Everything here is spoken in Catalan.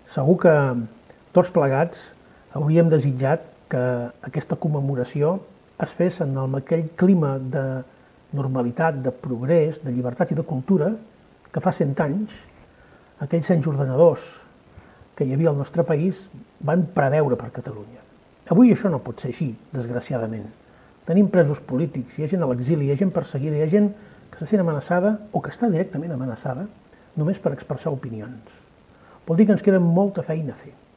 Segur que tots plegats hauríem desitjat que aquesta commemoració es fes en aquell clima de normalitat, de progrés, de llibertat i de cultura que fa 100 anys aquells cents ordenadors que hi havia al nostre país van preveure per Catalunya. Avui això no pot ser així, desgraciadament. Tenim presos polítics, hi ha gent a l'exili, hi ha gent perseguida, hi ha gent que se sent amenaçada o que està directament amenaçada només per expressar opinions. Vol dir que ens queda molta feina a fer.